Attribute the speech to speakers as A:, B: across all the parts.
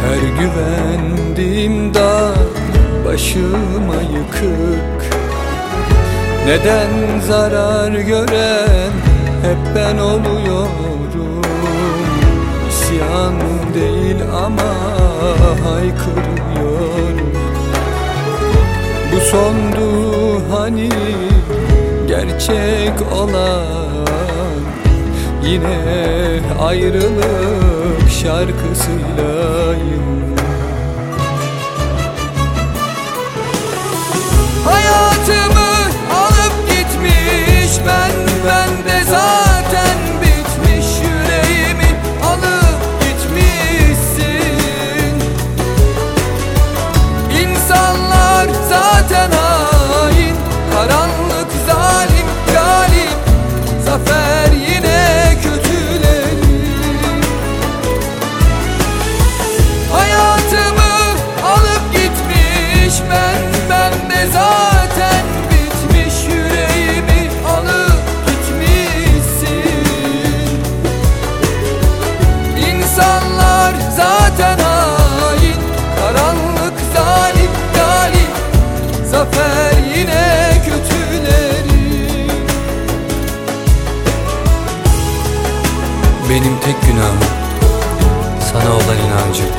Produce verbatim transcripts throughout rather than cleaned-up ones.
A: Her güvendiğim dağ başıma yıkık. Neden zarar gören hep ben oluyorum? İsyan değil ama haykırıyorum. Bu sondu hani gerçek olan, yine ayrılık şarkısıylayım. Hayatımı alıp gitmiş, ben bende zaten bitmiş. Yüreğimi alıp gitmişsin. İnsanlar zaten hain, karanlık zalim galip, zafer yine kötülerin. Hayatımı alıp gitmiş, ben bende zaten bitmiş. Yüreğimi alıp gitmişsin. İnsanlar zaten hain, karanlık zalim galip, zafer yine kötülerin.
B: Benim tek günahım sana olan inancım.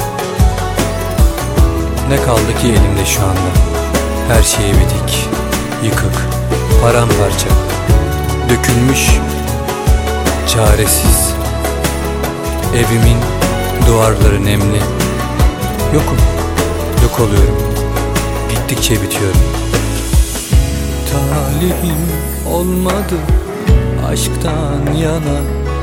B: Ne kaldı ki elimde şu anda? Her şey bitik, yıkık, paramparça, dökülmüş, çaresiz. Evimin duvarları nemli. Yokum, yok oluyorum. Gittikçe bitiyorum.
A: Talihim olmadı aşktan yana.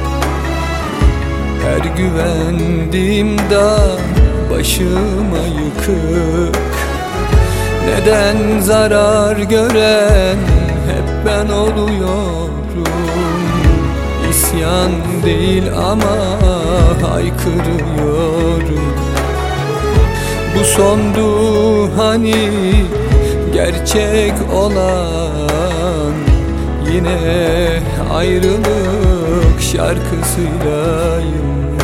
A: Her güvendiğim dağ başıma yıkık. Neden zarar gören hep ben oluyorum? İsyan değil ama haykırıyorum. Bu sondu hani gerçek olan, yine ayrılık şarkısıylayım.